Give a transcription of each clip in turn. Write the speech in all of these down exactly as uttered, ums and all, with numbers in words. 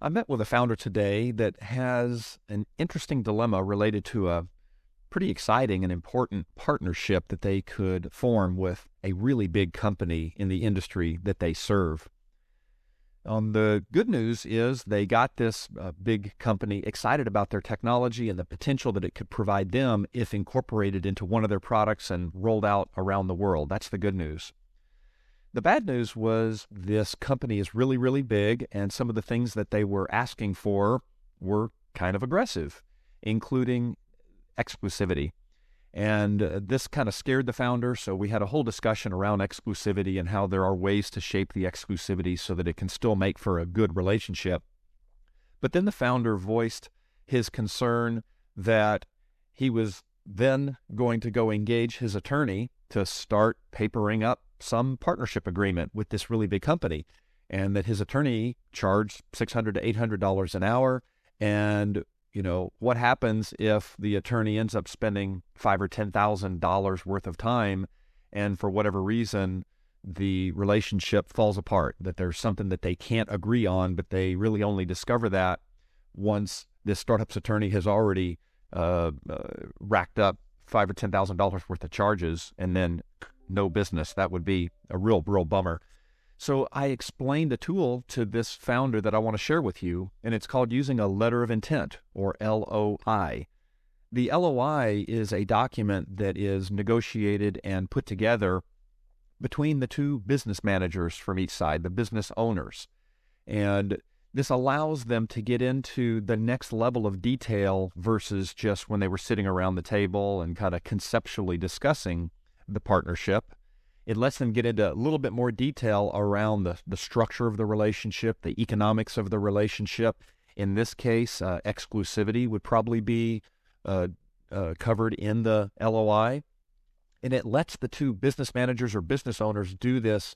I met with a founder today that has an interesting dilemma related to a pretty exciting and important partnership that they could form with a really big company in the industry that they serve. Um, the good news is they got this uh, big company excited about their technology and the potential that it could provide them if incorporated into one of their products and rolled out around the world. That's the good news. The bad news was this company is really, really big, and some of the things that they were asking for were kind of aggressive, including exclusivity. And uh, this kind of scared the founder, so we had a whole discussion around exclusivity and how there are ways to shape the exclusivity so that it can still make for a good relationship. But then the founder voiced his concern that he was then going to go engage his attorney to start papering up some partnership agreement with this really big company, and that his attorney charged six hundred to eight hundred dollars an hour. And you know, what happens if the attorney ends up spending five or ten thousand dollars worth of time, and for whatever reason, the relationship falls apart, that there's something that they can't agree on, but they really only discover that once this startup's attorney has already uh, uh, racked up five or ten thousand dollars worth of charges, and then no business. That would be a real, real bummer. So I explained a tool to this founder that I want to share with you, and it's called using a letter of intent, or L O I. The L O I is a document that is negotiated and put together between the two business managers from each side, the business owners. And this allows them to get into the next level of detail versus just when they were sitting around the table and kind of conceptually discussing the partnership. It lets them get into a little bit more detail around the, the structure of the relationship, the economics of the relationship. In this case, uh, exclusivity would probably be uh, uh, covered in the L O I. And it lets the two business managers or business owners do this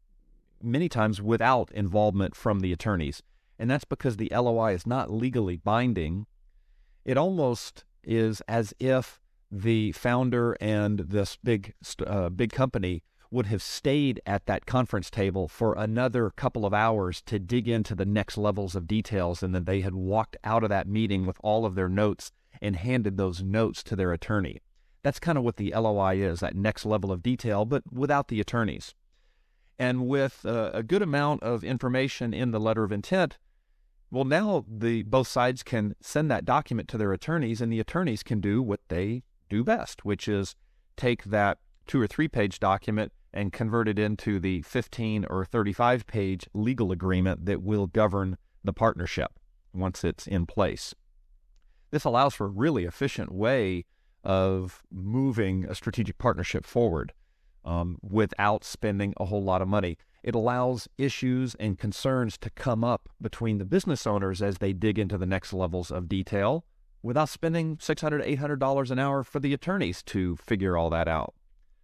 many times without involvement from the attorneys. And that's because the L O I is not legally binding. It almost is as if the founder and this big uh, big company would have stayed at that conference table for another couple of hours to dig into the next levels of details, and then they had walked out of that meeting with all of their notes and handed those notes to their attorney. That's kind of what the L O I is, that next level of detail, but without the attorneys. And with uh, a good amount of information in the letter of intent, well, now the both sides can send that document to their attorneys, and the attorneys can do what they do best, which is take that two or three page document and convert it into the fifteen or thirty-five page legal agreement that will govern the partnership once it's in place. This allows for a really efficient way of moving a strategic partnership forward um, without spending a whole lot of money. It allows issues and concerns to come up between the business owners as they dig into the next levels of detail, without spending six hundred dollars, eight hundred dollars an hour for the attorneys to figure all that out.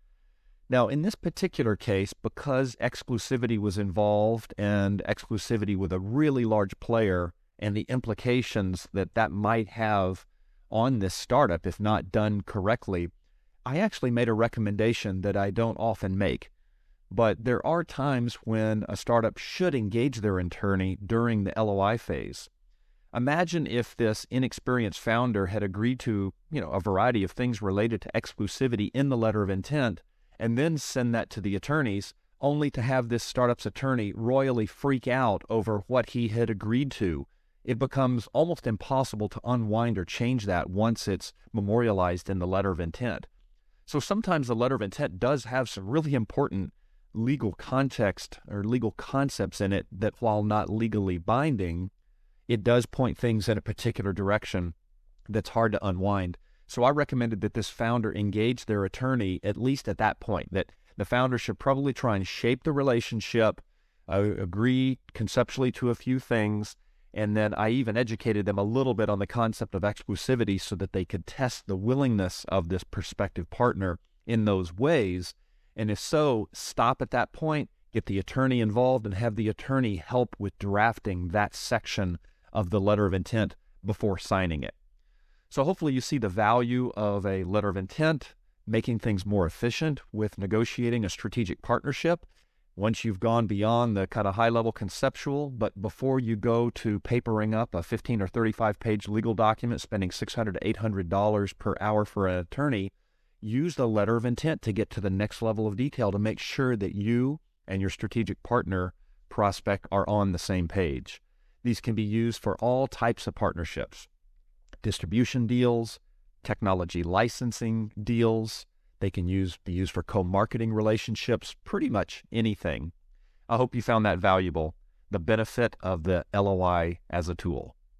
Now, in this particular case, because exclusivity was involved, and exclusivity with a really large player, and the implications that that might have on this startup if not done correctly, I actually made a recommendation that I don't often make. But there are times when a startup should engage their attorney during the L O I phase. Imagine if this inexperienced founder had agreed to, you know, a variety of things related to exclusivity in the letter of intent, and then send that to the attorneys, only to have this startup's attorney royally freak out over what he had agreed to. It becomes almost impossible to unwind or change that once it's memorialized in the letter of intent. So sometimes the letter of intent does have some really important legal context or legal concepts in it that, while not legally binding, it does point things in a particular direction that's hard to unwind. So I recommended that this founder engage their attorney at least at that point, that the founder should probably try and shape the relationship, uh, agree conceptually to a few things, and then I even educated them a little bit on the concept of exclusivity so that they could test the willingness of this prospective partner in those ways. And if so, stop at that point, get the attorney involved, and have the attorney help with drafting that section of the letter of intent before signing it. So hopefully you see the value of a letter of intent, making things more efficient with negotiating a strategic partnership. Once you've gone beyond the kind of high-level conceptual, but before you go to papering up a fifteen or thirty-five page legal document, spending six hundred to eight hundred dollars per hour for an attorney, use the letter of intent to get to the next level of detail to make sure that you and your strategic partner prospect are on the same page. These can be used for all types of partnerships: distribution deals, technology licensing deals. They can use be used for co-marketing relationships, pretty much anything. I hope you found that valuable, the benefit of the L O I as a tool.